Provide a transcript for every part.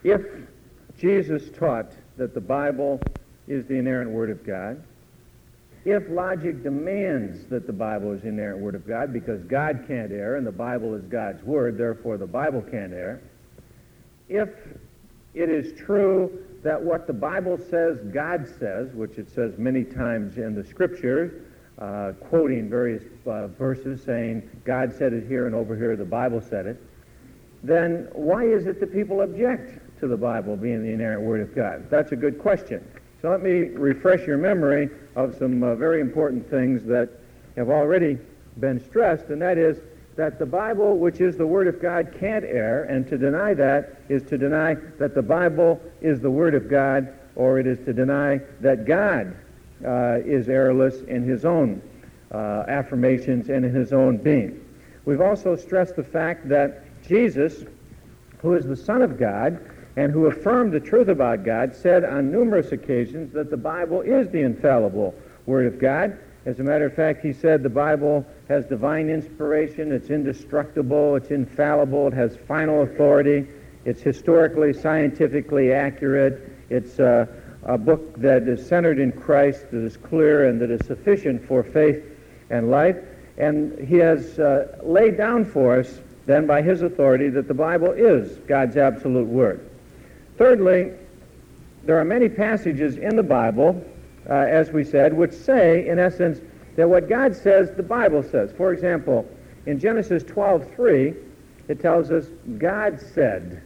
If Jesus taught that the Bible is the inerrant Word of God, if logic demands that the Bible is the inerrant Word of God because God can't err and the Bible is God's Word, therefore the Bible can't err, if it is true that what the Bible says God says, which it says many times in the Scriptures, quoting various verses saying God said it here and over here the Bible said it, then why is it that people object to the Bible being the inerrant Word of God? That's a good question. So let me refresh your memory of some very important things that have already been stressed, and that is that the Bible, which is the Word of God, can't err, and to deny that is to deny that the Bible is the Word of God, or it is to deny that God is errorless in his own affirmations and in his own being. We've also stressed the fact that Jesus, who is the Son of God and who affirmed the truth about God, said on numerous occasions that the Bible is the infallible Word of God. As a matter of fact, he said the Bible has divine inspiration, it's indestructible, it's infallible, it has final authority, it's historically, scientifically accurate, it's a book that is centered in Christ, that is clear and that is sufficient for faith and life. And he has laid down for us, then, by his authority, that the Bible is God's absolute Word. Thirdly, there are many passages in the Bible, as we said, which say, in essence, that what God says, the Bible says. For example, in Genesis 12:3, it tells us, God said.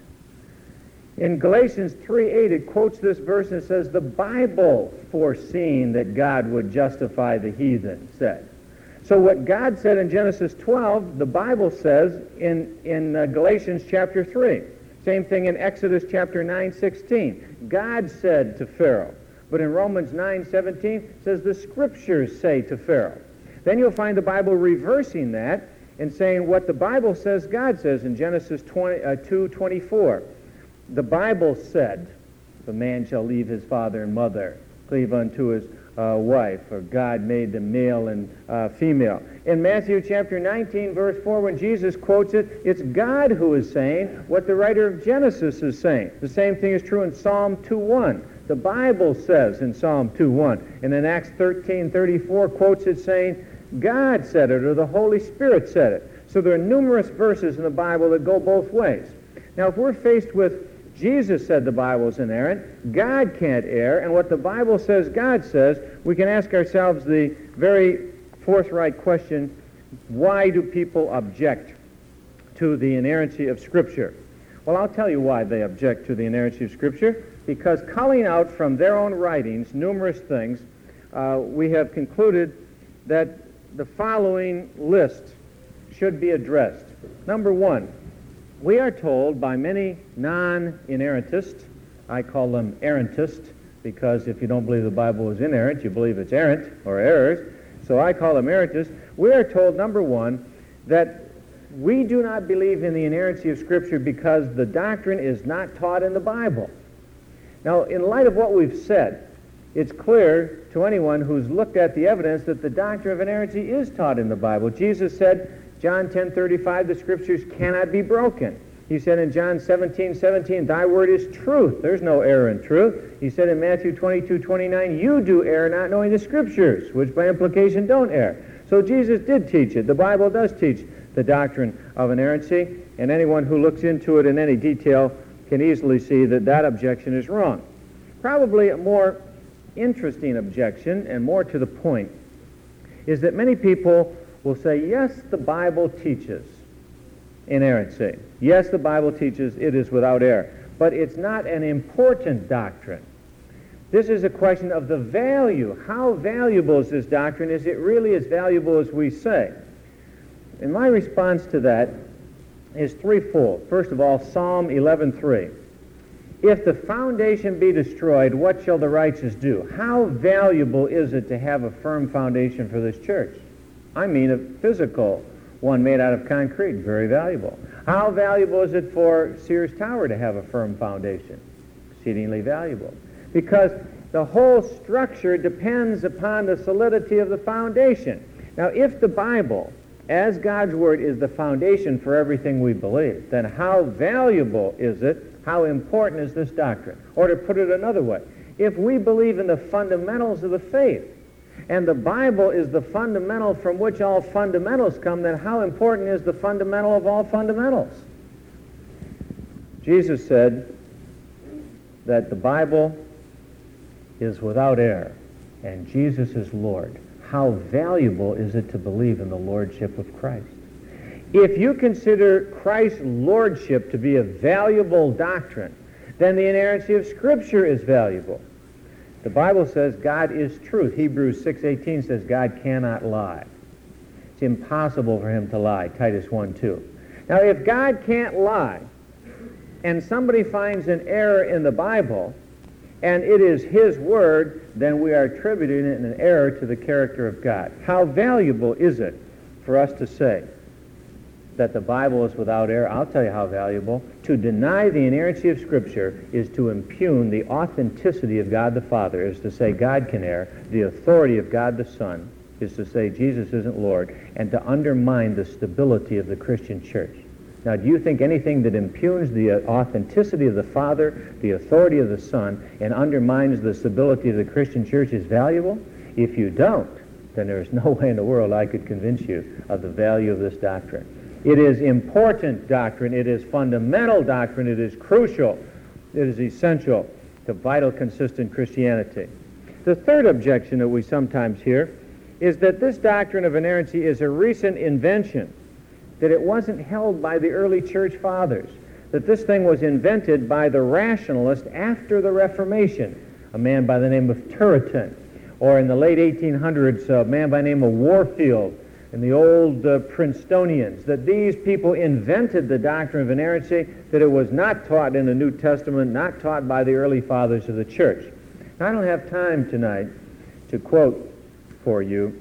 In Galatians 3:8, it quotes this verse and says, the Bible, foreseeing that God would justify the heathen, said. So what God said in Genesis 12, the Bible says in Galatians chapter 3. Same thing in Exodus chapter 9:16. God said to Pharaoh. But in Romans 9:17, it says the Scriptures say to Pharaoh. Then you'll find the Bible reversing that and saying what the Bible says God says in Genesis 2:24. The Bible said, the man shall leave his father and mother, cleave unto his wife, or God made them male and female. In Matthew chapter 19, verse 4, when Jesus quotes it, it's God who is saying what the writer of Genesis is saying. The same thing is true in Psalm 2:1. The Bible says in Psalm 2:1. And in Acts 13:34 quotes it saying, God said it, or the Holy Spirit said it. So there are numerous verses in the Bible that go both ways. Now, if we're faced with Jesus said the Bible is inerrant, God can't err, and what the Bible says God says, we can ask ourselves the very forthright question, why do people object to the inerrancy of Scripture? Well, I'll tell you why they object to the inerrancy of Scripture. Because culling out from their own writings numerous things, we have concluded that the following list should be addressed. Number one, we are told by many non-inerrantists, I call them errantists, because if you don't believe the Bible is inerrant, you believe it's errant or errors, so I call them errantists. We are told, number one, that we do not believe in the inerrancy of Scripture because the doctrine is not taught in the Bible. Now, in light of what we've said, it's clear to anyone who's looked at the evidence that the doctrine of inerrancy is taught in the Bible. Jesus said, John 10:35, the Scriptures cannot be broken. He said in John 17:17, thy word is truth. There's no error in truth. He said in Matthew 22:29, you do err not knowing the Scriptures, which by implication don't err. So Jesus did teach it. The Bible does teach the doctrine of inerrancy, and anyone who looks into it in any detail can easily see that that objection is wrong. Probably a more interesting objection, and more to the point, is that many people will say, yes, the Bible teaches inerrancy. Yes, the Bible teaches it is without error, but it's not an important doctrine. This is a question of the value. How valuable is this doctrine? Is it really as valuable as we say? And my response to that is threefold. First of all, Psalm 11:3. If the foundation be destroyed, what shall the righteous do? How valuable is it to have a firm foundation for this church? I mean a physical one made out of concrete. Very valuable. How valuable is it for Sears Tower to have a firm foundation? Exceedingly valuable. Because the whole structure depends upon the solidity of the foundation. Now, if the Bible, as God's Word, is the foundation for everything we believe, then how valuable is it, How important is this doctrine? Or to put it another way, if we believe in the fundamentals of the faith, and the Bible is the fundamental from which all fundamentals come, then how important is the fundamental of all fundamentals? Jesus said that the Bible is without error, and Jesus is Lord. How valuable is it to believe in the Lordship of Christ? If you consider Christ's Lordship to be a valuable doctrine, then the inerrancy of Scripture is valuable. The Bible says God is truth. Hebrews 6:18 says God cannot lie. It's impossible for him to lie, Titus 1:2. Now, if God can't lie, and somebody finds an error in the Bible, and it is his word, then we are attributing it an error to the character of God. How valuable is it for us to say that the Bible is without error? I'll tell you how valuable. To deny the inerrancy of Scripture is to impugn the authenticity of God the Father, is to say God can err. The authority of God the Son is to say Jesus isn't Lord, and to undermine the stability of the Christian church. Now, do you think anything that impugns the authenticity of the Father, the authority of the Son, and undermines the stability of the Christian church is valuable? If you don't, then there is no way in the world I could convince you of the value of this doctrine. It is important doctrine. It is fundamental doctrine. It is crucial. It is essential to vital, consistent Christianity. The third objection that we sometimes hear is that this doctrine of inerrancy is a recent invention, that it wasn't held by the early church fathers, that this thing was invented by the rationalist after the Reformation, a man by the name of Turretin, or in the late 1800s, a man by the name of Warfield, and the old Princetonians, that these people invented the doctrine of inerrancy, that it was not taught in the New Testament, not taught by the early fathers of the church. Now, I don't have time tonight to quote for you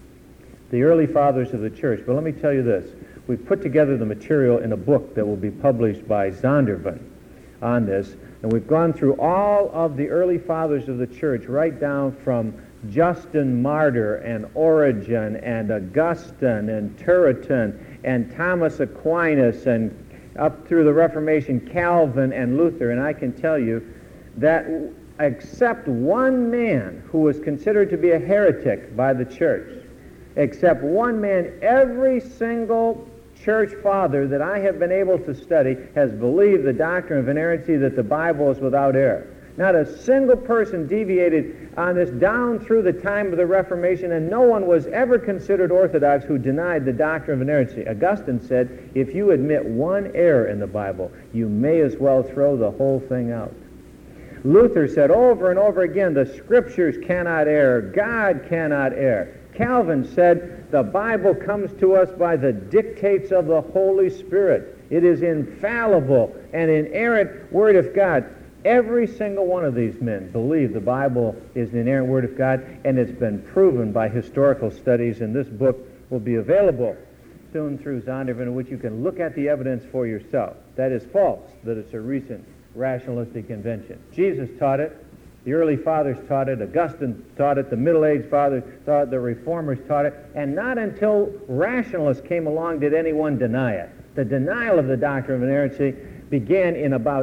the early fathers of the church, but let me tell you this. We've put together the material in a book that will be published by Zondervan on this, and we've gone through all of the early fathers of the church, right down from Justin Martyr and Origen and Augustine and Turretin and Thomas Aquinas and up through the Reformation, Calvin and Luther. And I can tell you that except one man who was considered to be a heretic by the church, except one man, every single church father that I have been able to study has believed the doctrine of inerrancy, that the Bible is without error. Not a single person deviated on this down through the time of the Reformation, and no one was ever considered orthodox who denied the doctrine of inerrancy. Augustine said, if you admit one error in the Bible, you may as well throw the whole thing out. Luther said over and over again, the Scriptures cannot err, God cannot err. Calvin said, the Bible comes to us by the dictates of the Holy Spirit. It is infallible and inerrant Word of God. Every single one of these men believe the Bible is the inerrant Word of God, and it's been proven by historical studies, and this book will be available soon through Zondervan, in which you can look at the evidence for yourself. That is false, that it's a recent rationalistic invention. Jesus taught it, the early fathers taught it, Augustine taught it, the Middle-Age fathers taught it, the Reformers taught it, and not until rationalists came along did anyone deny it. The denial of the doctrine of inerrancy began in about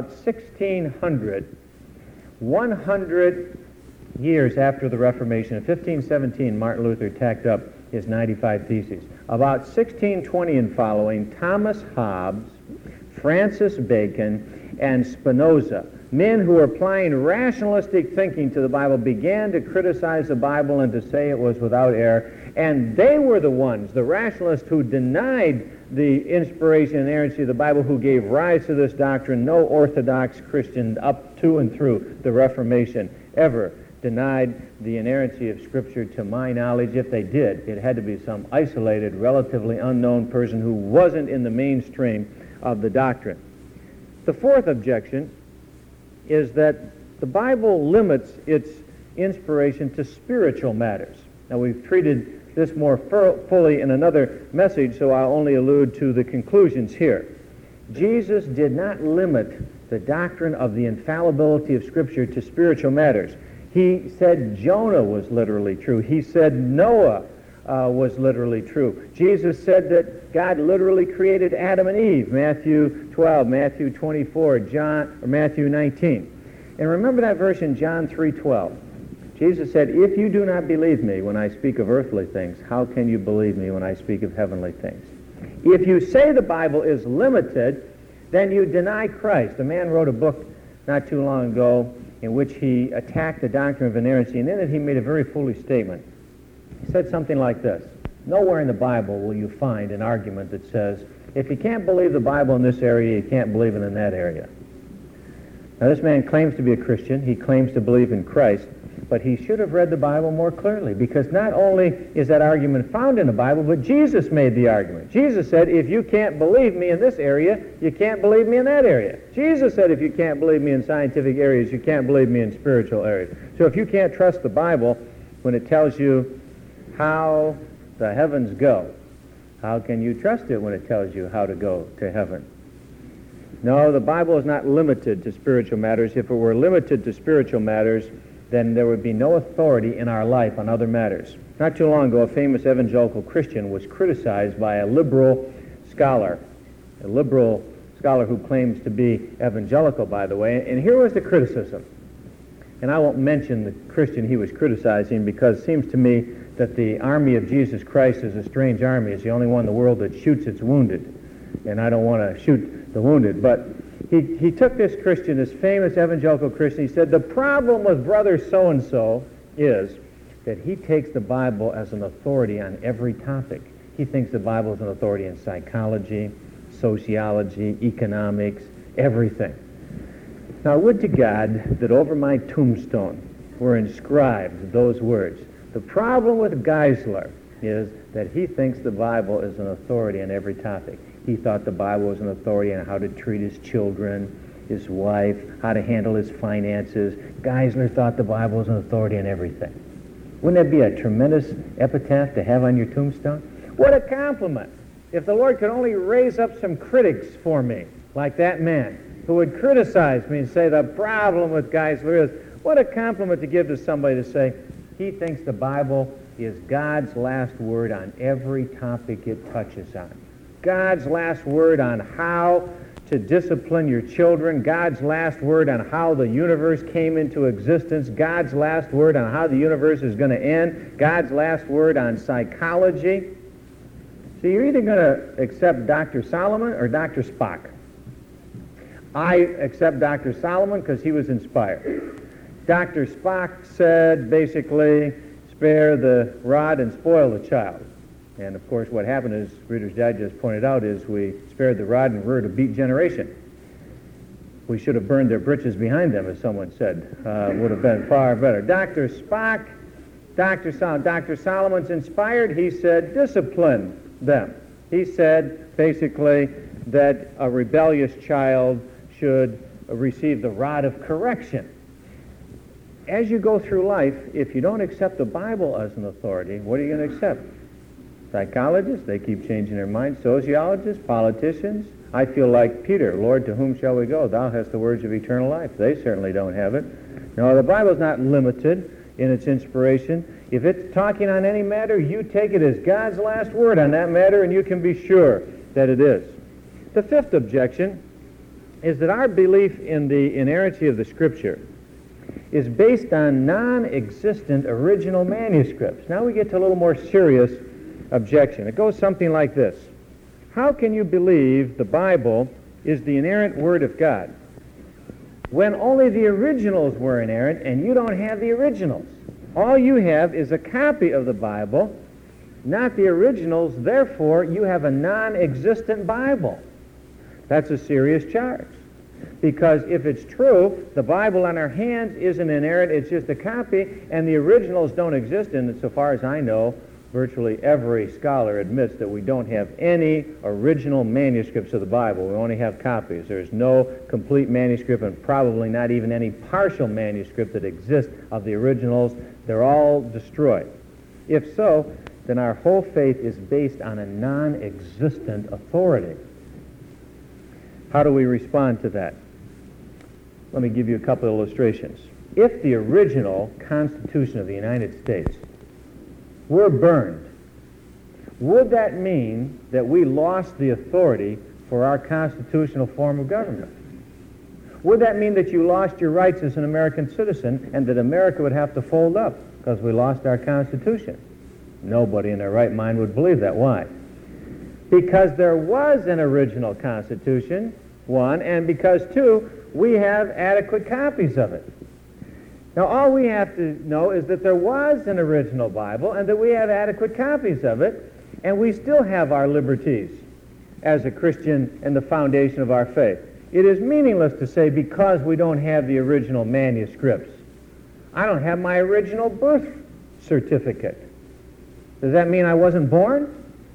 1600, 100 years after the Reformation. In 1517, Martin Luther tacked up his 95 Theses. About 1620 and following, Thomas Hobbes, Francis Bacon, and Spinoza, men who were applying rationalistic thinking to the Bible, began to criticize the Bible and to say it was without error. And they were the ones, the rationalists, who denied the inspiration and inerrancy of the Bible, who gave rise to this doctrine. No Orthodox Christian up to and through the Reformation ever denied the inerrancy of Scripture, to my knowledge. If they did, it had to be some isolated, relatively unknown person who wasn't in the mainstream of the doctrine. The fourth objection is that the Bible limits its inspiration to spiritual matters. Now, we've treated this more fully in another message, so I'll only allude to the conclusions here. Jesus did not limit the doctrine of the infallibility of Scripture to spiritual matters. He said Jonah was literally true. He said Noah was literally true. Jesus said that God literally created Adam and Eve, Matthew 12, Matthew 24, Matthew 19. And remember that verse in John 3:12. Jesus said, if you do not believe me when I speak of earthly things, how can you believe me when I speak of heavenly things? If you say the Bible is limited, then you deny Christ. A man wrote a book not too long ago in which he attacked the doctrine of inerrancy, and in it he made a very foolish statement. He said something like this: nowhere in the Bible will you find an argument that says, if you can't believe the Bible in this area, you can't believe it in that area. Now, this man claims to be a Christian. He claims to believe in Christ, but he should have read the Bible more clearly, because not only is that argument found in the Bible, but Jesus made the argument. Jesus said, if you can't believe me in this area, you can't believe me in that area. Jesus said, if you can't believe me in scientific areas, you can't believe me in spiritual areas. So if you can't trust the Bible when it tells you how the heavens go, how can you trust it when it tells you how to go to heaven? No, the Bible is not limited to spiritual matters. If it were limited to spiritual matters, then there would be no authority in our life on other matters. Not too long ago, a famous evangelical Christian was criticized by a liberal scholar who claims to be evangelical, by the way, and here was the criticism. And I won't mention the Christian he was criticizing, because it seems to me that the army of Jesus Christ is a strange army. It's the only one in the world that shoots its wounded, and I don't want to shoot the wounded. But he took this Christian, this famous evangelical Christian, he said, the problem with brother so-and-so is that he takes the Bible as an authority on every topic. He thinks the Bible is an authority in psychology, sociology, economics, everything. Now, would to God that over my tombstone were inscribed those words. The problem with Geisler is that he thinks the Bible is an authority on every topic. He thought the Bible was an authority on how to treat his children, his wife, how to handle his finances. Geisler thought the Bible was an authority on everything. Wouldn't that be a tremendous epitaph to have on your tombstone? What a compliment! If the Lord could only raise up some critics for me, like that man, who would criticize me and say the problem with Geisler is, what a compliment to give to somebody to say, he thinks the Bible is God's last word on every topic it touches on. God's last word on how to discipline your children, God's last word on how the universe came into existence, God's last word on how the universe is going to end, God's last word on psychology. So you're either going to accept Dr. Solomon or Dr. Spock. I accept Dr. Solomon because he was inspired. Dr. Spock said, basically, spare the rod and spoil the child. And, of course, what happened is, Reader's Digest pointed out, is we spared the rod and reared a beat generation. We should have burned their britches behind them, as someone said. Would have been far better. Dr. Spock, Dr. Solomon's inspired. He said, discipline them. He said, basically, that a rebellious child should receive the rod of correction. As you go through life, if you don't accept the Bible as an authority, what are you going to accept? Psychologists, they keep changing their minds. Sociologists, politicians. I feel like Peter, Lord, to whom shall we go? Thou hast the words of eternal life. They certainly don't have it. No, the Bible's not limited in its inspiration. If it's talking on any matter, you take it as God's last word on that matter, and you can be sure that it is. The fifth objection is that our belief in the inerrancy of the Scripture is based on non-existent original manuscripts. Now we get to a little more serious objection. It goes something like this. How can you believe the Bible is the inerrant Word of God when only the originals were inerrant and you don't have the originals? All you have is a copy of the Bible, not the originals. Therefore, you have a non-existent Bible. That's a serious charge. Because if it's true, the Bible on our hands isn't inerrant, it's just a copy, and the originals don't exist. And so far as I know, virtually every scholar admits that we don't have any original manuscripts of the Bible. We only have copies. There's no complete manuscript, and probably not even any partial manuscript that exists of the originals. They're all destroyed. If so, then our whole faith is based on a non-existent authority. How do we respond to that? Let me give you a couple of illustrations. If the original Constitution of the United States were burned would that mean that we lost the authority for our constitutional form of government? Would that mean that you lost your rights as an American citizen and that America would have to fold up because we lost our Constitution? Nobody in their right mind would believe that. Why? Because there was an original Constitution, one, and because, two, we have adequate copies of it. Now, all we have to know is that there was an original Bible and that we have adequate copies of it, and we still have our liberties as a Christian and the foundation of our faith. It is meaningless to say because we don't have the original manuscripts. I don't have my original birth certificate. Does that mean I wasn't born?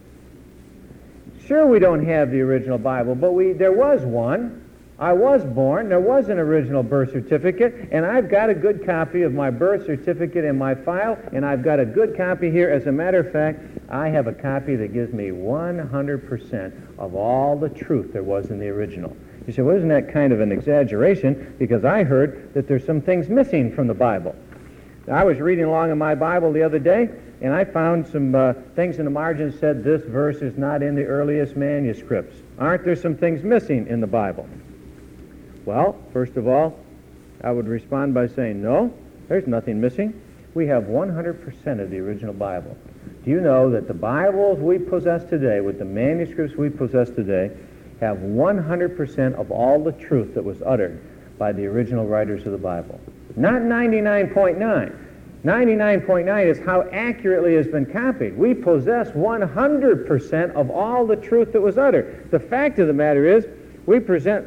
Sure, we don't have the original Bible, but there was one. I was born, there was an original birth certificate, and I've got a good copy of my birth certificate in my file, and I've got a good copy here. As a matter of fact, I have a copy that gives me 100% of all the truth there was in the original. You say, well, isn't that kind of an exaggeration? Because I heard that there's some things missing from the Bible. I was reading along in my Bible the other day, and I found some things in the margin that said this verse is not in the earliest manuscripts. Aren't there some things missing in the Bible? Well, first of all, I would respond by saying, no, there's nothing missing. We have 100% of the original Bible. Do you know that the Bibles we possess today, with the manuscripts we possess today, have 100% of all the truth that was uttered by the original writers of the Bible? Not 99.9. 99.9 is how accurately it has been copied. We possess 100% of all the truth that was uttered. The fact of the matter is, we possess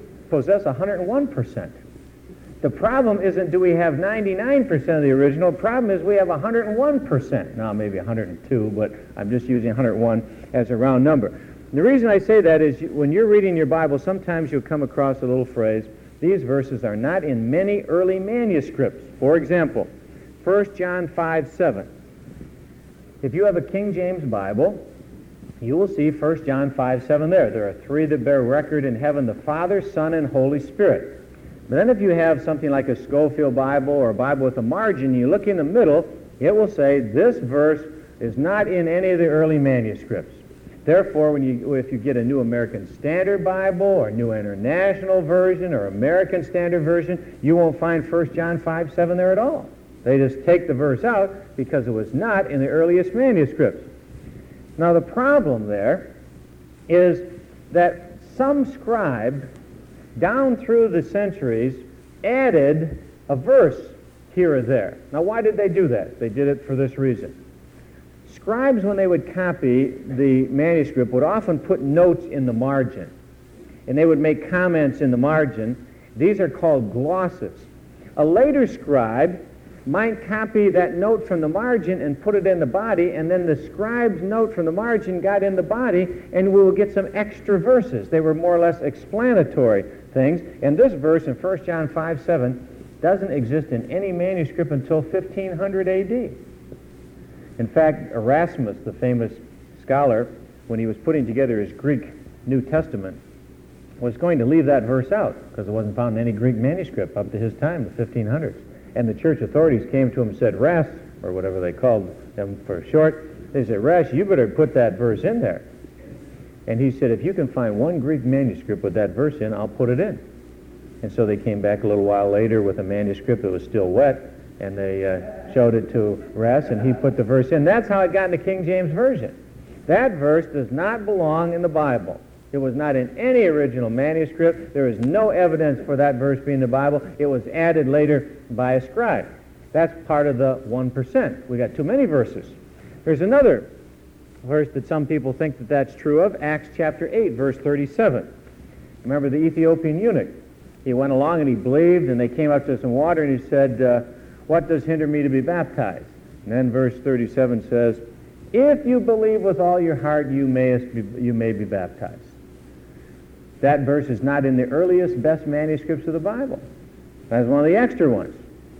101%. The problem isn't do we have 99% of the original. The problem is we have 101%. Now, maybe 102, but I'm just using 101 as a round number. The reason I say that is when you're reading your Bible, sometimes you'll come across a little phrase, these verses are not in many early manuscripts. For example, 1 John 5:7. If you have a King James Bible, you will see 1 John 5:7 there. There are three that bear record in heaven, the Father, Son, and Holy Spirit. But then if you have something like a Scofield Bible or a Bible with a margin, you look in the middle, it will say this verse is not in any of the early manuscripts. Therefore, if you get a New American Standard Bible or New International Version or American Standard Version, you won't find 1 John 5:7 there at all. They just take the verse out because it was not in the earliest manuscripts. Now, the problem there is that some scribe down through the centuries added a verse here or there. Now, why did they do that? They did it for this reason. Scribes, when they would copy the manuscript, would often put notes in the margin, and they would make comments in the margin. These are called glosses. A later scribe might copy that note from the margin and put it in the body, and then the scribe's note from the margin got in the body, and we will get some extra verses. They were more or less explanatory things, and this verse in 1 John 5:7 doesn't exist in any manuscript until 1500 A.D. In fact, Erasmus, the famous scholar, when he was putting together his Greek New Testament, was going to leave that verse out because it wasn't found in any Greek manuscript up to his time, the 1500s. And the church authorities came to him and said, Ras, or whatever they called him for short, they said, Ras, you better put that verse in there. And he said, if you can find one Greek manuscript with that verse in, I'll put it in. And so they came back a little while later with a manuscript that was still wet, and they showed it to Ras, and he put the verse in. That's how it got in the King James Version. That verse does not belong in the Bible. It was not in any original manuscript. There is no evidence for that verse being in the Bible. It was added later by a scribe. That's part of the 1%. We got too many verses. There's another verse that some people think that that's true of, Acts chapter 8, verse 37. Remember the Ethiopian eunuch? He went along and he believed, and they came up to some water, and he said, what does hinder me to be baptized? And then verse 37 says, if you believe with all your heart, you may be baptized. That verse is not in the earliest, best manuscripts of the Bible. That's one of the extra ones.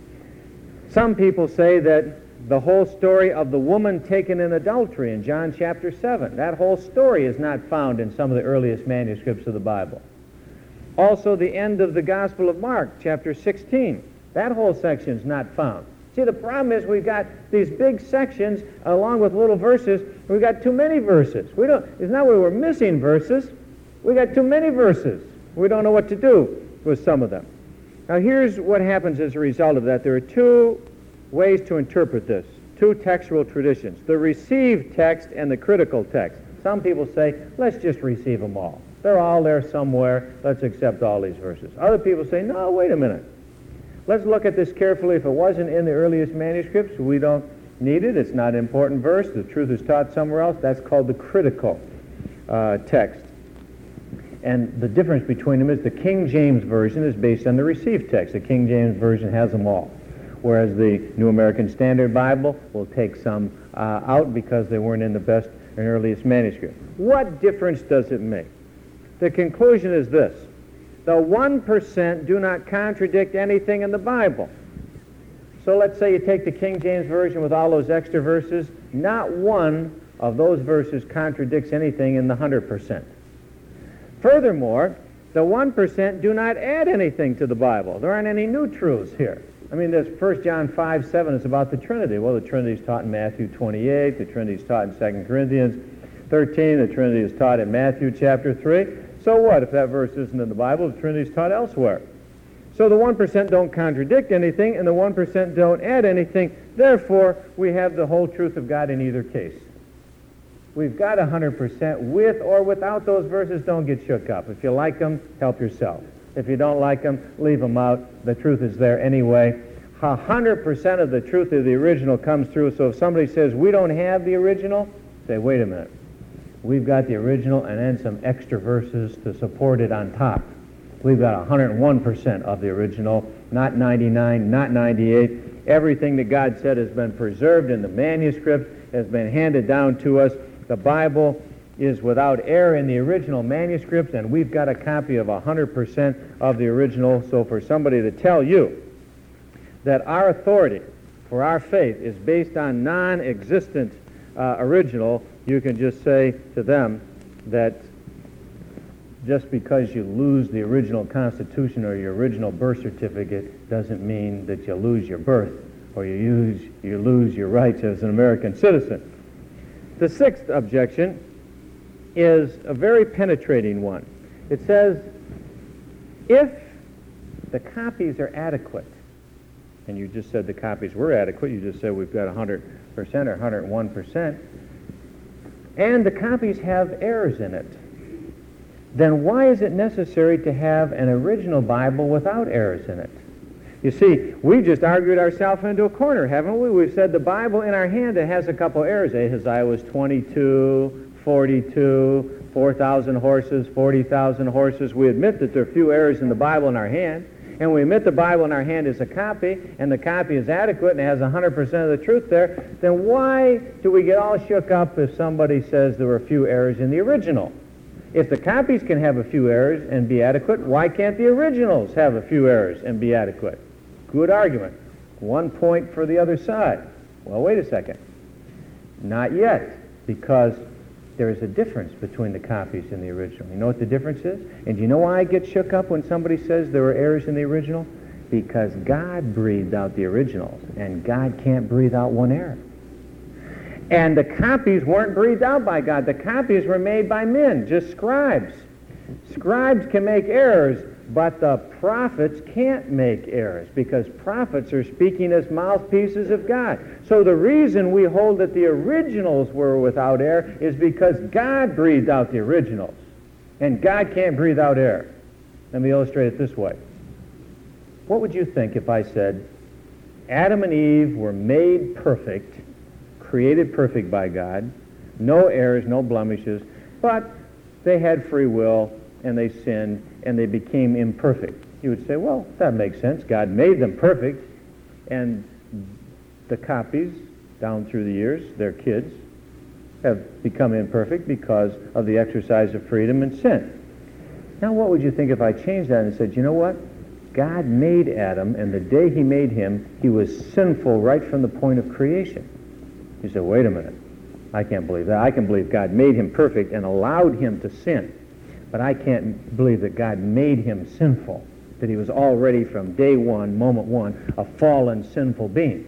Some people say that the whole story of the woman taken in adultery in John chapter 7, that whole story is not found in some of the earliest manuscripts of the Bible. Also, the end of the Gospel of Mark, chapter 16, that whole section is not found. See, the problem is we've got these big sections along with little verses. We've got too many verses. It's not that we're missing verses. We've got too many verses. We don't know what to do with some of them. Now, here's what happens as a result of that. There are two ways to interpret this, two textual traditions, the received text and the critical text. Some people say, let's just receive them all. They're all there somewhere. Let's accept all these verses. Other people say, no, wait a minute. Let's look at this carefully. If it wasn't in the earliest manuscripts, we don't need it. It's not an important verse. The truth is taught somewhere else. That's called the critical text. And the difference between them is the King James Version is based on the received text. The King James Version has them all, whereas the New American Standard Bible will take some out because they weren't in the best and earliest manuscript. What difference does it make? The conclusion is this. The 1% do not contradict anything in the Bible. So let's say you take the King James Version with all those extra verses. Not one of those verses contradicts anything in the 100%. Furthermore, the 1% do not add anything to the Bible. There aren't any new truths here. I mean, there's 1 John 5:7 is about the Trinity. Well, the Trinity is taught in Matthew 28. The Trinity is taught in 2 Corinthians 13. The Trinity is taught in Matthew chapter 3. So what if that verse isn't in the Bible? The Trinity is taught elsewhere. So the 1% don't contradict anything, and the 1% don't add anything. Therefore, we have the whole truth of God in either case. We've got 100% with or without those verses. Don't get shook up. If you like them, help yourself. If you don't like them, leave them out. The truth is there anyway. 100% of the truth of the original comes through. So if somebody says, we don't have the original, say, wait a minute. We've got the original and then some extra verses to support it on top. We've got 101% of the original, not 99, not 98. Everything that God said has been preserved in the manuscript, has been handed down to us. The Bible is without error in the original manuscripts, and we've got a copy of 100% of the original. So for somebody to tell you that our authority for our faith is based on non-existent original, you can just say to them that just because you lose the original Constitution or your original birth certificate doesn't mean that you lose your birth or you lose your rights as an American citizen. The sixth objection is a very penetrating one. It says, if the copies are adequate, and you just said the copies were adequate, you just said we've got 100% or 101%, and the copies have errors in it, then why is it necessary to have an original Bible without errors in it? You see, we just argued ourselves into a corner, haven't we? We've said the Bible in our hand, it has a couple errors. Ahaziah was 22, 42, 4,000 horses, 40,000 horses. We admit that there are a few errors in the Bible in our hand, and we admit the Bible in our hand is a copy, and the copy is adequate and it has 100% of the truth there, then why do we get all shook up if somebody says there were a few errors in the original? If the copies can have a few errors and be adequate, why can't the originals have a few errors and be adequate? Good argument. 1 point for the other side. Well, wait a second. Not yet, because there is a difference between the copies and the original. You know what the difference is? And do you know why I get shook up when somebody says there were errors in the original? Because God breathed out the originals, and God can't breathe out one error. And the copies weren't breathed out by God. The copies were made by men, just scribes. Scribes can make errors, but the prophets can't make errors because prophets are speaking as mouthpieces of God. So the reason we hold that the originals were without error is because God breathed out the originals. And God can't breathe out error. Let me illustrate it this way. What would you think if I said Adam and Eve were made perfect, created perfect by God, no errors, no blemishes, but they had free will and they sinned and they became imperfect? You would say, well, that makes sense. God made them perfect, and the copies down through the years, their kids, have become imperfect because of the exercise of freedom and sin. Now what would you think if I changed that and said, you know what? God made Adam, and the day he made him, he was sinful right from the point of creation. You say, wait a minute. I can't believe that. I can believe God made him perfect and allowed him to sin. But I can't believe that God made him sinful, that he was already from day one, moment one, a fallen, sinful being.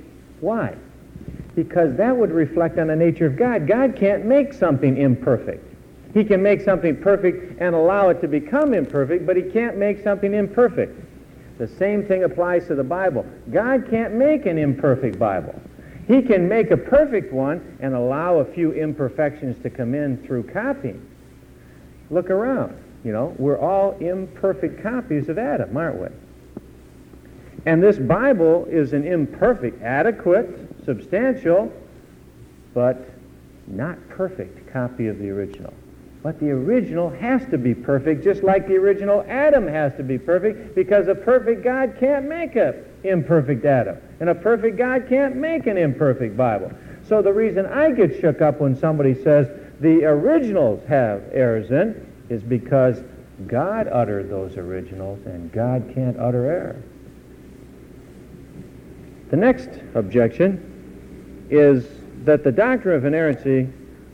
Why? Because that would reflect on the nature of God. God can't make something imperfect. He can make something perfect and allow it to become imperfect, but he can't make something imperfect. The same thing applies to the Bible. God can't make an imperfect Bible. He can make a perfect one and allow a few imperfections to come in through copying. Look around. We're all imperfect copies of Adam, aren't we? And this Bible is an imperfect, adequate, substantial, but not perfect copy of the original. But the original has to be perfect, just like the original Adam has to be perfect, because a perfect God can't make an imperfect Adam, and a perfect God can't make an imperfect Bible. So the reason I get shook up when somebody says the originals have errors in is because God uttered those originals, and God can't utter error. The next objection is that the doctrine of inerrancy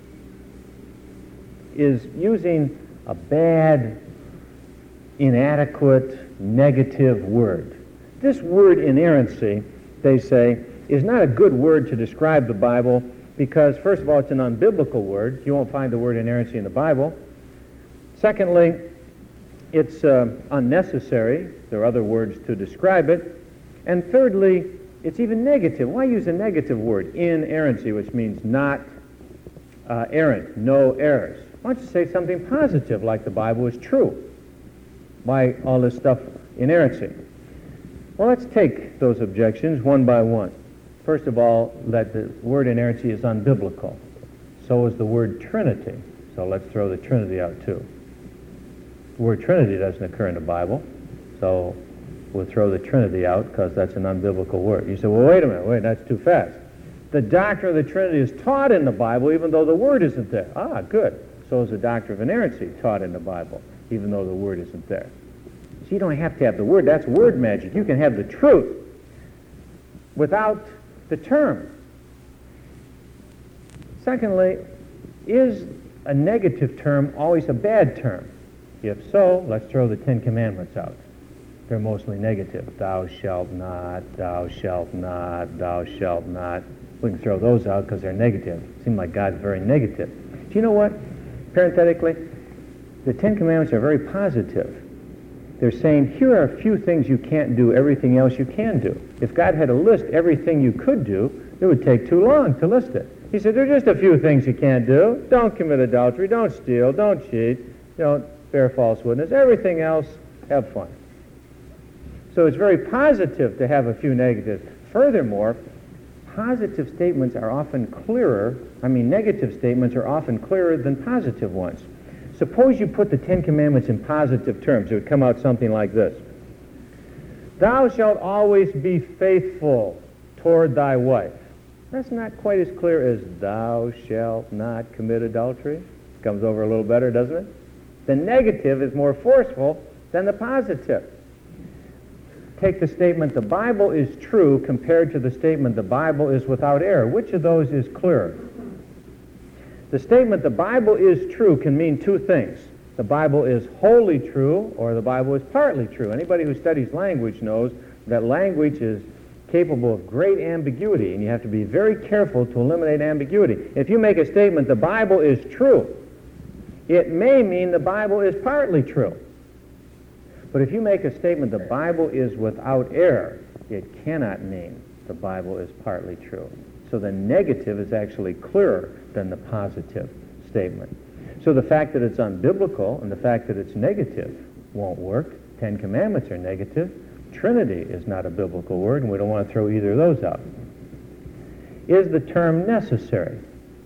is using a bad, inadequate, negative word. This word inerrancy, they say, is not a good word to describe the Bible because, first of all, it's an unbiblical word. You won't find the word inerrancy in the Bible. Secondly, it's unnecessary. There are other words to describe it. And thirdly, it's even negative. Why use a negative word, inerrancy, which means not errant, no errors? Why don't you say something positive, like the Bible is true? Why all this stuff, inerrancy? Well, let's take those objections one by one. First of all, that the word inerrancy is unbiblical. So is the word Trinity. So let's throw the Trinity out too. The word Trinity doesn't occur in the Bible, so we'll throw the Trinity out because that's an unbiblical word. You say, well, wait a minute, that's too fast. The doctrine of the Trinity is taught in the Bible even though the word isn't there. Ah, good. So is the doctrine of inerrancy taught in the Bible even though the word isn't there. So you don't have to have the word. That's word magic. You can have the truth without the term. Secondly, is a negative term always a bad term? If so, let's throw the Ten Commandments out. They're mostly negative. Thou shalt not, thou shalt not, thou shalt not. We can throw those out because they're negative. It seems like God's very negative. Do you know what? Parenthetically, the Ten Commandments are very positive. They're saying, here are a few things you can't do, everything else you can do. If God had to list everything you could do, it would take too long to list it. He said, there are just a few things you can't do. Don't commit adultery, don't steal, don't cheat, don't bear false witness. Everything else, have fun. So it's very positive to have a few negatives. Furthermore, positive statements are often negative statements are often clearer than positive ones. Suppose you put the Ten Commandments in positive terms. It would come out something like this. Thou shalt always be faithful toward thy wife. That's not quite as clear as thou shalt not commit adultery. Comes over a little better, doesn't it? The negative is more forceful than the positive. Take the statement, the Bible is true, compared to the statement, the Bible is without error. Which of those is clearer? The statement, the Bible is true, can mean two things. The Bible is wholly true, or the Bible is partly true. Anybody who studies language knows that language is capable of great ambiguity, and you have to be very careful to eliminate ambiguity. If you make a statement, the Bible is true, it may mean the Bible is partly true. But if you make a statement, the Bible is without error, it cannot mean the Bible is partly true. So the negative is actually clearer than the positive statement. So the fact that it's unbiblical and the fact that it's negative won't work. Ten Commandments are negative. Trinity is not a biblical word, and we don't want to throw either of those out. Is the term necessary?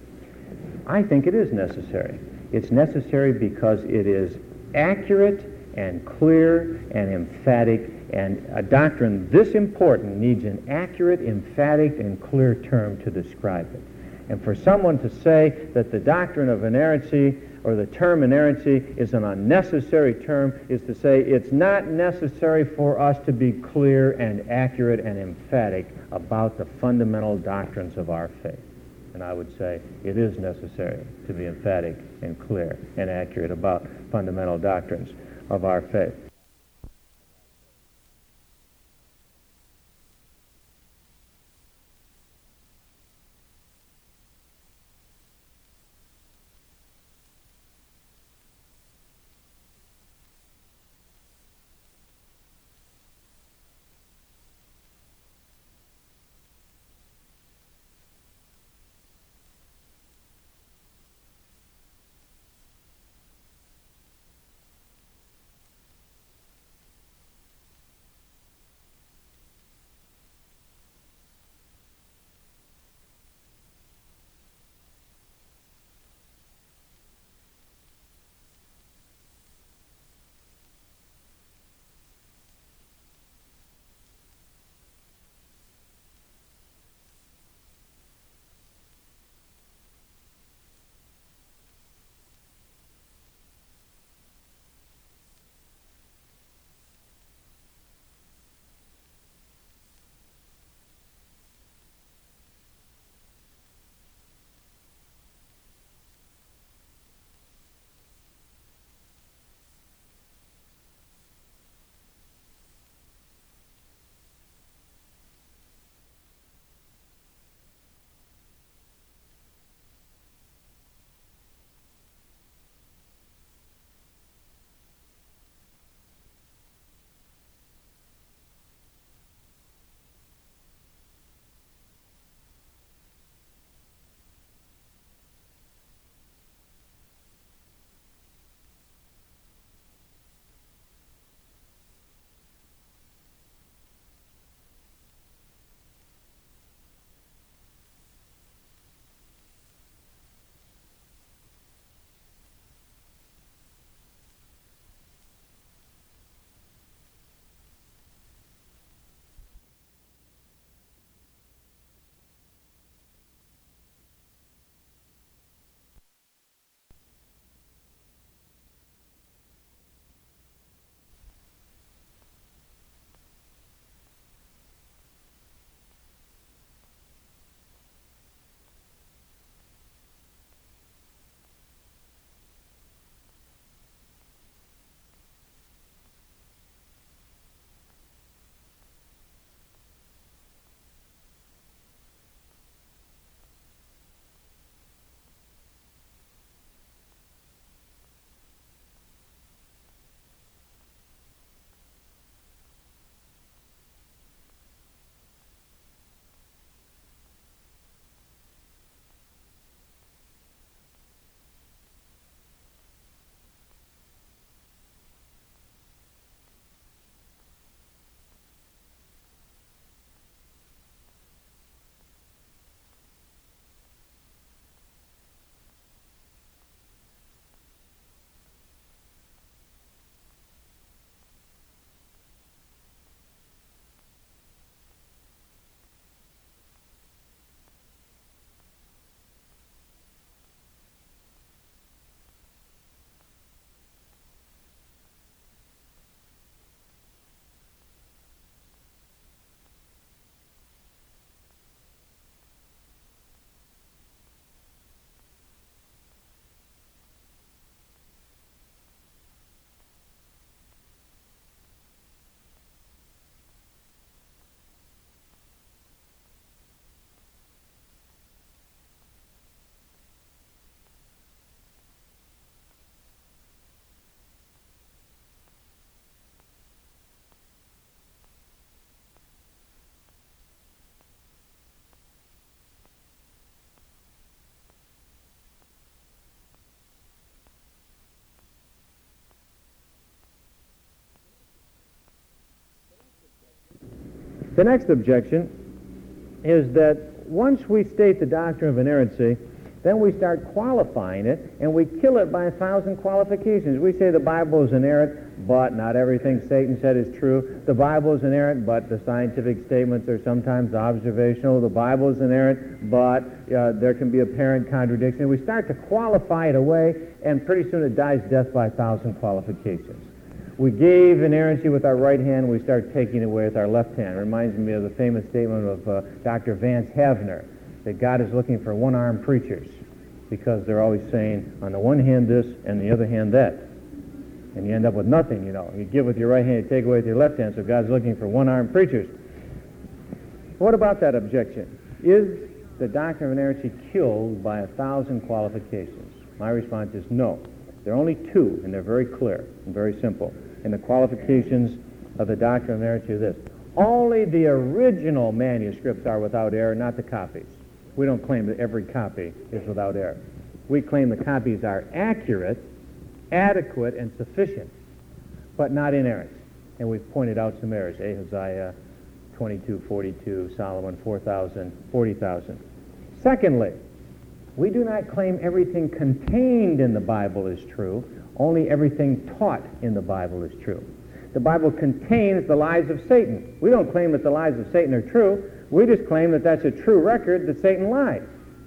I think it is necessary. It's necessary because it is accurate and clear and emphatic, and a doctrine this important needs an accurate, emphatic, and clear term to describe it. And for someone to say that the doctrine of inerrancy or the term inerrancy is an unnecessary term is to say it's not necessary for us to be clear and accurate and emphatic about the fundamental doctrines of our faith. And I would say it is necessary to be emphatic and clear and accurate about fundamental doctrines of our faith. The next objection is that once we state the doctrine of inerrancy, then we start qualifying it, and we kill it by 1,000 qualifications. We say the Bible is inerrant, but not everything Satan said is true. The Bible is inerrant, but the scientific statements are sometimes observational. The Bible is inerrant, but there can be apparent contradiction. We start to qualify it away, and pretty soon it dies death by 1,000 qualifications. We gave inerrancy with our right hand, we start taking it away with our left hand. It reminds me of the famous statement of Dr. Vance Havner, that God is looking for one-armed preachers, because they're always saying, on the one hand this, and the other hand that. And you end up with nothing, you know. You give with your right hand, you take away with your left hand, so God's looking for one-armed preachers. What about that objection? Is the doctrine of inerrancy killed by 1,000 qualifications? My response is no. There are only two, and they're very clear and very simple. And the qualifications of the doctrine of inerrancy are this. Only the original manuscripts are without error, not the copies. We don't claim that every copy is without error. We claim the copies are accurate, adequate, and sufficient, but not inerrant. And we've pointed out some errors. Ahaziah 22:42, Solomon 4,000, 40,000. Secondly, we do not claim everything contained in the Bible is true. Only everything taught in the Bible is true. The Bible contains the lies of Satan. We don't claim that the lies of Satan are true. We just claim that that's a true record that Satan lied.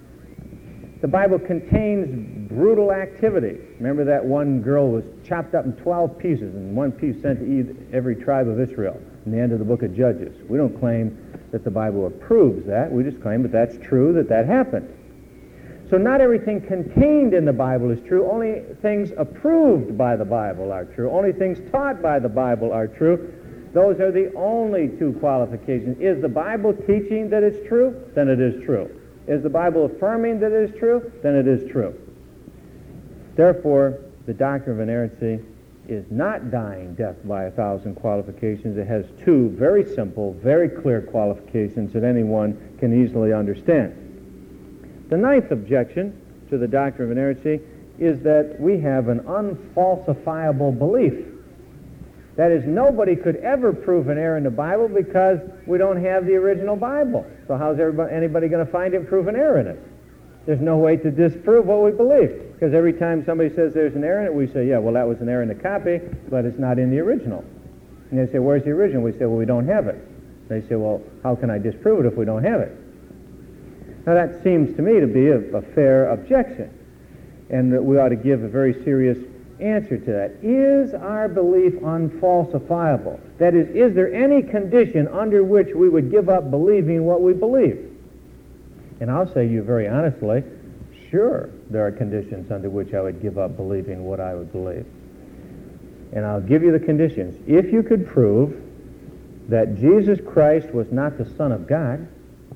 The Bible contains brutal activity. Remember that one girl was chopped up in 12 pieces and one piece sent to every tribe of Israel in the end of the book of Judges. We don't claim that the Bible approves that. We just claim that that's true, that happened. So not everything contained in the Bible is true. Only things approved by the Bible are true. Only things taught by the Bible are true. Those are the only two qualifications. Is the Bible teaching that it's true? Then it is true. Is the Bible affirming that it is true? Then it is true. Therefore, the doctrine of inerrancy is not dying death by 1,000 qualifications. It has two very simple, very clear qualifications that anyone can easily understand. The ninth objection to the doctrine of inerrancy is that we have an unfalsifiable belief. That is, nobody could ever prove an error in the Bible because we don't have the original Bible. So how's anybody going to find it and prove an error in it? There's no way to disprove what we believe, because every time somebody says there's an error in it, we say, yeah, well, that was an error in the copy, but it's not in the original. And they say, where's the original? We say, well, we don't have it. They say, well, how can I disprove it if we don't have it? Now, that seems to me to be a fair objection, and that we ought to give a very serious answer to that. Is our belief unfalsifiable? That is there any condition under which we would give up believing what we believe? And I'll say to you very honestly, sure, there are conditions under which I would give up believing what I would believe. And I'll give you the conditions. If you could prove that Jesus Christ was not the Son of God,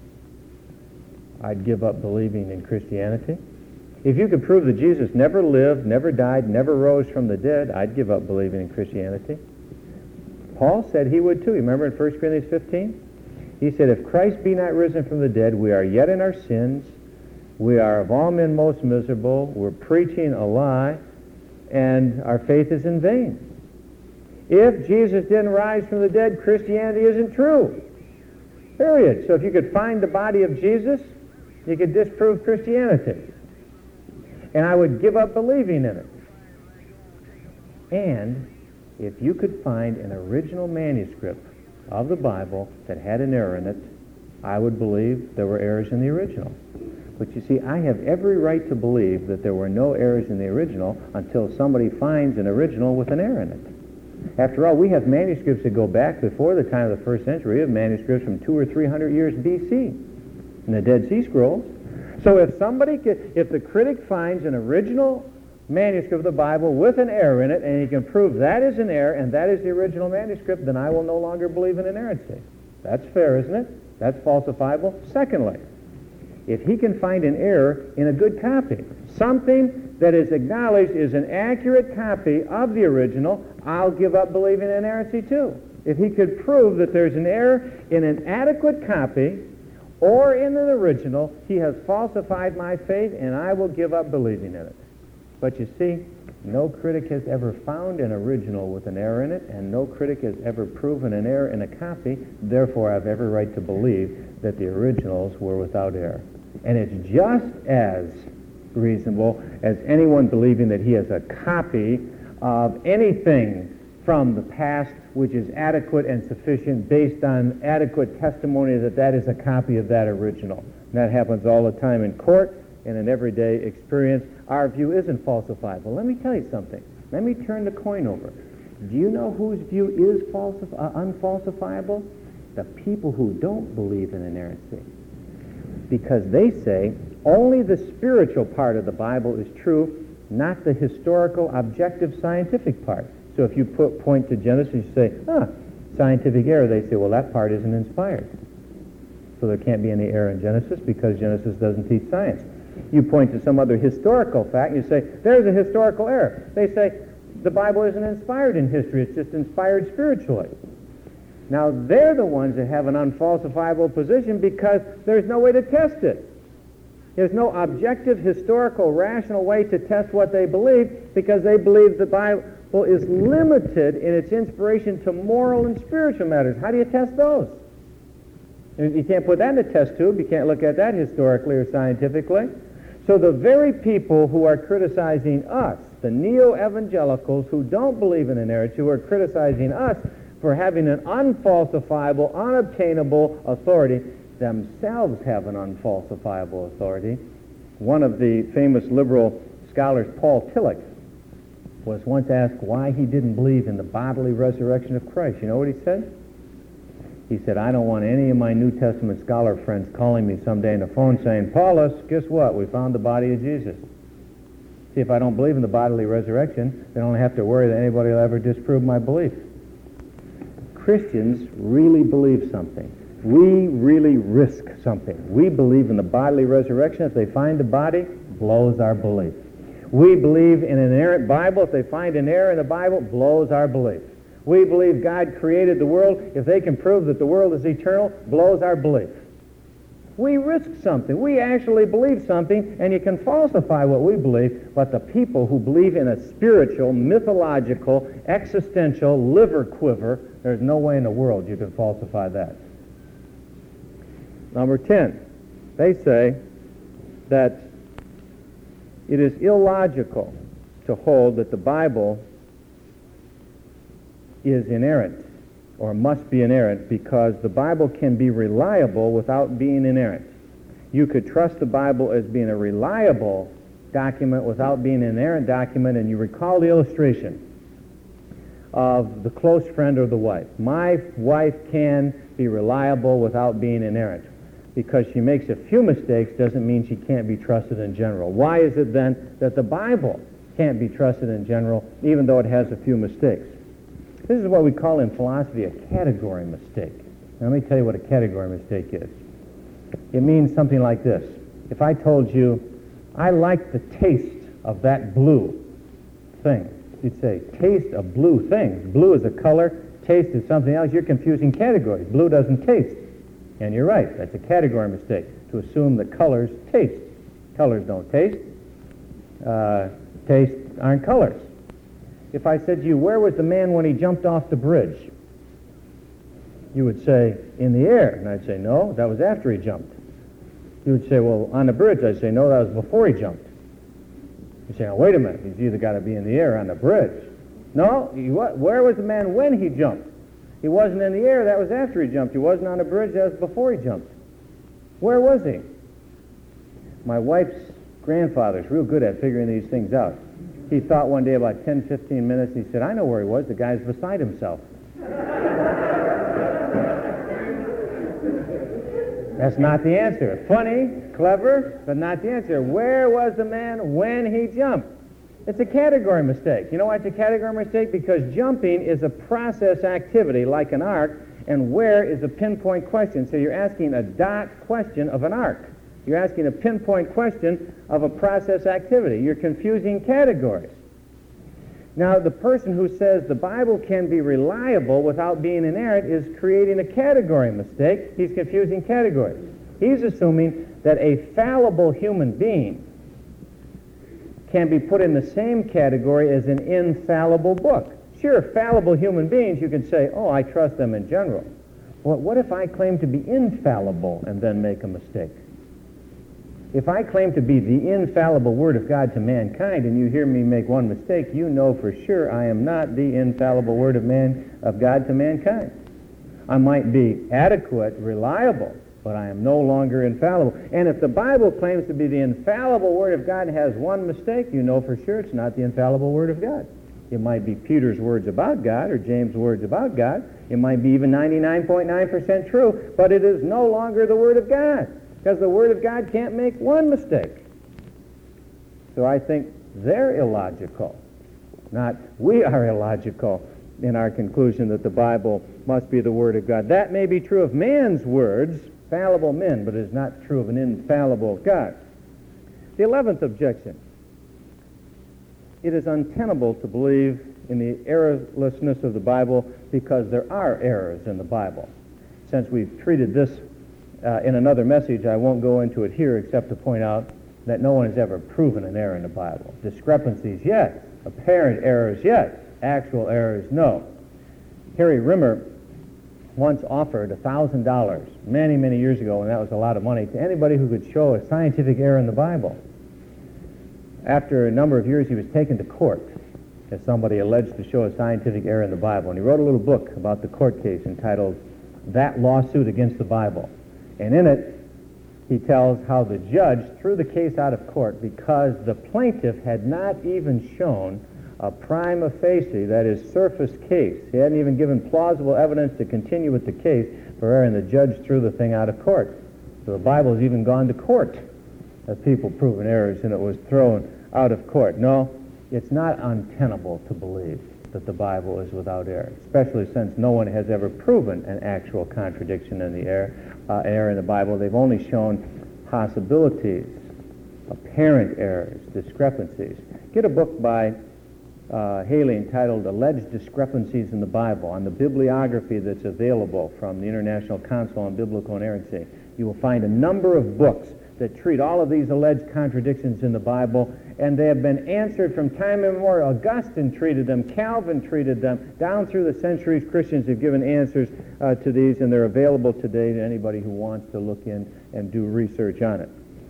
I'd give up believing in Christianity. If you could prove that Jesus never lived, never died, never rose from the dead, I'd give up believing in Christianity. Paul said he would too. You remember in 1 Corinthians 15? He said, if Christ be not risen from the dead, we are yet in our sins. We are of all men most miserable. We're preaching a lie, and our faith is in vain. If Jesus didn't rise from the dead, Christianity isn't true. Period. So if you could find the body of Jesus, you could disprove Christianity. And I would give up believing in it. And if you could find an original manuscript of the Bible that had an error in it, I would believe there were errors in the original. But you see, I have every right to believe that there were no errors in the original until somebody finds an original with an error in it. After all, we have manuscripts that go back before the time of the first century. We have manuscripts from 200 or 300 years B.C. in the Dead Sea Scrolls. So if the critic finds an original manuscript of the Bible with an error in it, and he can prove that is an error and that is the original manuscript, then I will no longer believe in inerrancy. That's fair, isn't it? That's falsifiable. Secondly, if he can find an error in a good copy, something that is acknowledged is an accurate copy of the original, I'll give up believing in inerrancy too. If he could prove that there's an error in an adequate copy or in an original, he has falsified my faith, and I will give up believing in it. But you see, No critic has ever found an original with an error in it, and no critic has ever proven an error in a copy. Therefore, I have every right to believe that the originals were without error. And it's just as reasonable as anyone believing that he has a copy of anything from the past which is adequate and sufficient based on adequate testimony that that is a copy of that original. And that happens all the time in court and in everyday experience. Our view isn't falsifiable. Let me tell you something. Let me turn the coin over. Do you know whose view is unfalsifiable? The people who don't believe in inerrancy. Because they say only the spiritual part of the Bible is true, not the historical, objective, scientific part. So if you point to Genesis, you say, scientific error, they say, well, that part isn't inspired. So there can't be any error in Genesis because Genesis doesn't teach science. You point to some other historical fact, and you say, there's a historical error. They say, the Bible isn't inspired in history, it's just inspired spiritually. Now, they're the ones that have an unfalsifiable position because there's no way to test it. There's no objective, historical, rational way to test what they believe because they believe the Bible is limited in its inspiration to moral and spiritual matters. How do you test those? You can't put that in a test tube. You can't look at that historically or scientifically. So the very people who are criticizing us, the neo-evangelicals who don't believe in inerrancy, who are criticizing us for having an unfalsifiable, unobtainable authority, themselves have an unfalsifiable authority. One of the famous liberal scholars, Paul Tillich, was once asked why he didn't believe in the bodily resurrection of Christ. You know what he said? He said, I don't want any of my New Testament scholar friends calling me someday on the phone saying, Paulus, guess what? We found the body of Jesus. See, if I don't believe in the bodily resurrection, then I don't have to worry that anybody will ever disprove my belief. Christians really believe something. We really risk something. We believe in the bodily resurrection. If they find the body, blows our belief. We believe in an inerrant Bible. If they find an error in the Bible, blows our belief. We believe God created the world. If they can prove that the world is eternal, blows our belief. We risk something. We actually believe something, and you can falsify what we believe, but the people who believe in a spiritual, mythological, existential liver quiver, there's no way in the world you can falsify that. Number 10, they say that it is illogical to hold that the Bible is inerrant or must be inerrant because the Bible can be reliable without being inerrant. You could trust the Bible as being a reliable document without being an inerrant document, and you recall the illustration of the close friend or the wife. My wife can be reliable without being inerrant. Because she makes a few mistakes doesn't mean she can't be trusted in general. Why is it then that the Bible can't be trusted in general even though it has a few mistakes? This is what we call in philosophy a category mistake. Now, let me tell you what a category mistake is. It means something like this. If I told you, I like the taste of that blue thing, you'd say, taste of blue things. Blue is a color, taste is something else. You're confusing categories. Blue doesn't taste. And you're right, that's a category mistake, to assume that colors taste. Colors don't taste. Taste aren't colors. If I said to you, where was the man when he jumped off the bridge? You would say, in the air. And I'd say, no, that was after he jumped. You would say, well, on the bridge. I'd say, no, that was before he jumped. You say, oh, wait a minute, he's either got to be in the air or on the bridge. No, where was the man when he jumped? He wasn't in the air, that was after he jumped. He wasn't on a bridge, that was before he jumped. Where was he? My wife's grandfather's real good at figuring these things out. He thought one day about 10, 15 minutes, he said, I know where he was, the guy's beside himself. That's not the answer. Funny, clever, but not the answer. Where was the man when he jumped? It's a category mistake. You know why it's a category mistake? Because jumping is a process activity like an arc, and where is a pinpoint question. So you're asking a dot question of an arc. You're asking a pinpoint question of a process activity. You're confusing categories. Now, the person who says the Bible can be reliable without being inerrant is creating a category mistake. He's confusing categories. He's assuming that a fallible human being can be put in the same category as an infallible book. Sure, fallible human beings, you can say, oh, I trust them in general. Well, what if I claim to be infallible and then make a mistake? If I claim to be the infallible Word of God to mankind and you hear me make one mistake, you know for sure I am not the infallible Word of God to mankind. I might be adequate, reliable, but I am no longer infallible. And if the Bible claims to be the infallible Word of God and has one mistake, you know for sure it's not the infallible Word of God. It might be Peter's words about God or James' words about God. It might be even 99.9% true, but it is no longer the Word of God, because the Word of God can't make one mistake. So I think they're illogical, not we are illogical in our conclusion that the Bible must be the Word of God. That may be true of man's words, fallible men, but it is not true of an infallible God. The 11th objection. It is untenable to believe in the errorlessness of the Bible because there are errors in the Bible. Since we've treated this in another message, I won't go into it here except to point out that no one has ever proven an error in the Bible. Discrepancies, yes. Apparent errors, yes. Actual errors, no. Harry Rimmer once offered $1,000 many, many years ago, and that was a lot of money, to anybody who could show a scientific error in the Bible. After a number of years, he was taken to court as somebody alleged to show a scientific error in the Bible. And he wrote a little book about the court case entitled That Lawsuit Against the Bible. And in it, he tells how the judge threw the case out of court because the plaintiff had not even shown a prima facie, that is, surface case. He hadn't even given plausible evidence to continue with the case for error, and the judge threw the thing out of court. So the Bible has even gone to court as people proven errors, and it was thrown out of court. No, it's not untenable to believe that the Bible is without error, especially since no one has ever proven an actual contradiction in the error in the Bible. They've only shown possibilities, apparent errors, discrepancies. Get a book by Haley entitled Alleged Discrepancies in the Bible on the bibliography that's available from the International Council on Biblical Inerrancy. You will find a number of books that treat all of these alleged contradictions in the Bible, and they have been answered from time immemorial. Augustine treated them, Calvin treated them. Down through the centuries, Christians have given answers to these, and they're available today to anybody who wants to look in and do research on it.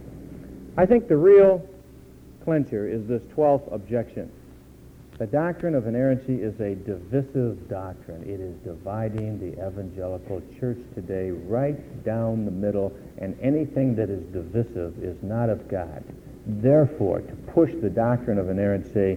I think the real clincher is this 12th objection. The doctrine of inerrancy is a divisive doctrine. It is dividing the evangelical church today right down the middle, and anything that is divisive is not of God. Therefore, to push the doctrine of inerrancy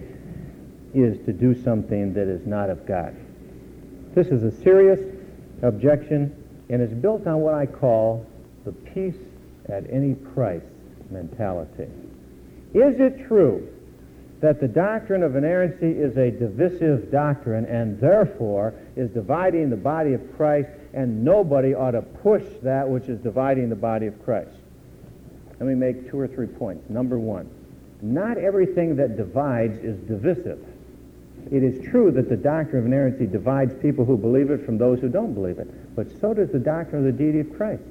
is to do something that is not of God. This is a serious objection, and it's built on what I call the peace at any price mentality. Is it true that the doctrine of inerrancy is a divisive doctrine and therefore is dividing the body of Christ, and nobody ought to push that which is dividing the body of Christ? Let me make 2 or 3 points. Number one, not everything that divides is divisive. It is true that the doctrine of inerrancy divides people who believe it from those who don't believe it, but so does the doctrine of the deity of Christ.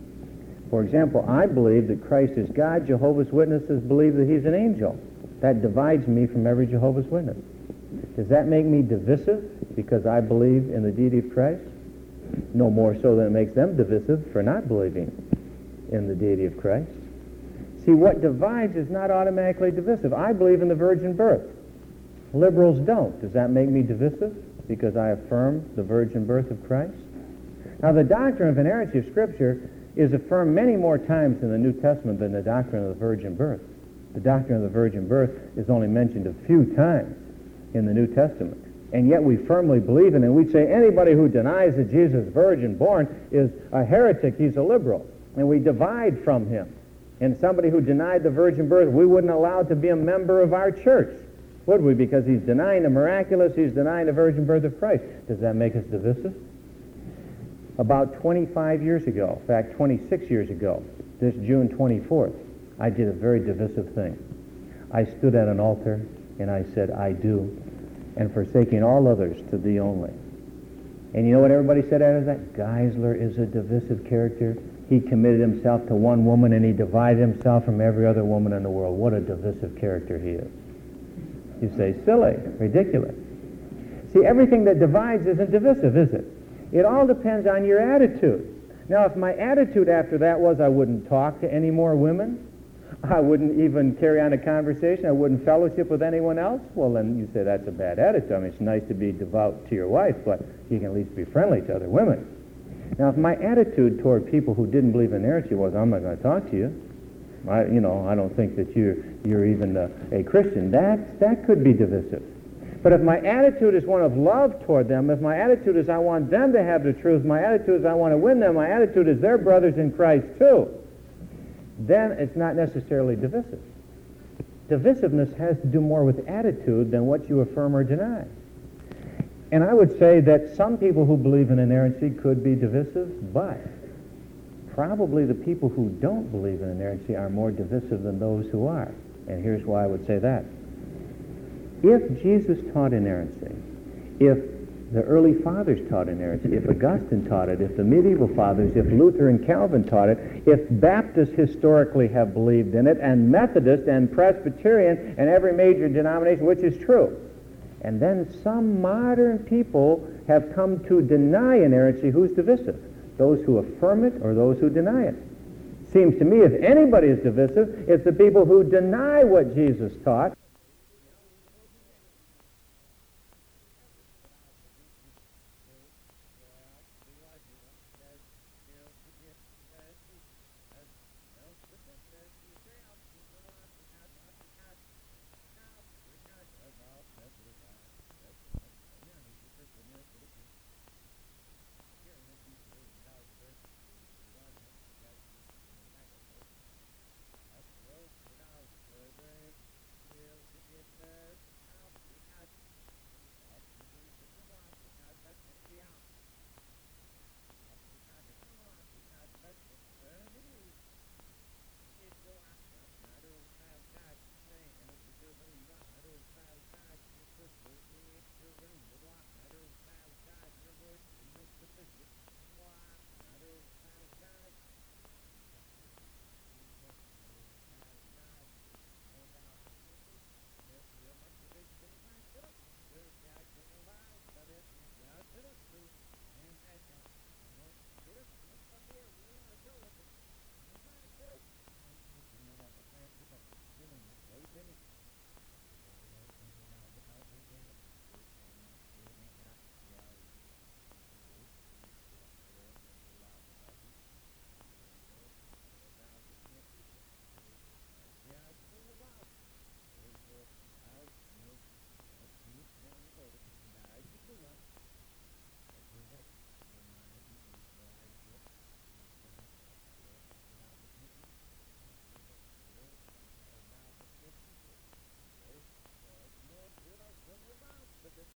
For example, I believe that Christ is God. Jehovah's Witnesses believe that he's an angel. That divides me from every Jehovah's Witness. Does that make me divisive because I believe in the deity of Christ? No more so than it makes them divisive for not believing in the deity of Christ. See, what divides is not automatically divisive. I believe in the virgin birth. Liberals don't. Does that make me divisive because I affirm the virgin birth of Christ? Now, the doctrine of inerrancy of Scripture is affirmed many more times in the New Testament than the doctrine of the virgin birth. The doctrine of the virgin birth is only mentioned a few times in the New Testament. And yet we firmly believe in it. And we'd say anybody who denies that Jesus is virgin born is a heretic. He's a liberal. And we divide from him. And somebody who denied the virgin birth, we wouldn't allow to be a member of our church, would we? Because he's denying the miraculous, he's denying the virgin birth of Christ. Does that make us divisive? About 25 years ago, in fact 26 years ago, this June 24th, I did a very divisive thing. I stood at an altar and I said, I do, and forsaking all others to thee only. And you know what everybody said after that? Geisler is a divisive character. he committed himself to one woman and he divided himself from every other woman in the world. What a divisive character he is. You say, silly, ridiculous. See, everything that divides isn't divisive, is it? It all depends on your attitude. Now, if my attitude after that was I wouldn't talk to any more women, I wouldn't even carry on a conversation, I wouldn't fellowship with anyone else, well, then you say that's a bad attitude. I mean, it's nice to be devout to your wife, but you can at least be friendly to other women. Now, if my attitude toward people who didn't believe in inerrancy was, I'm not going to talk to you, I don't think that you're even a Christian, that could be divisive. But if my attitude is one of love toward them, if my attitude is I want them to have the truth, my attitude is I want to win them, my attitude is they're brothers in Christ too, then it's not necessarily divisive. Divisiveness has to do more with attitude than what you affirm or deny. And I would say that some people who believe in inerrancy could be divisive, but probably the people who don't believe in inerrancy are more divisive than those who are. And here's why I would say that. If Jesus taught inerrancy, if the early fathers taught inerrancy, if Augustine taught it, if the medieval fathers, if Luther and Calvin taught it, if Baptists historically have believed in it, and Methodist and Presbyterian and every major denomination, which is true, and then some modern people have come to deny inerrancy, who's divisive? Those who affirm it or those who deny it? Seems to me if anybody is divisive, it's the people who deny what Jesus taught.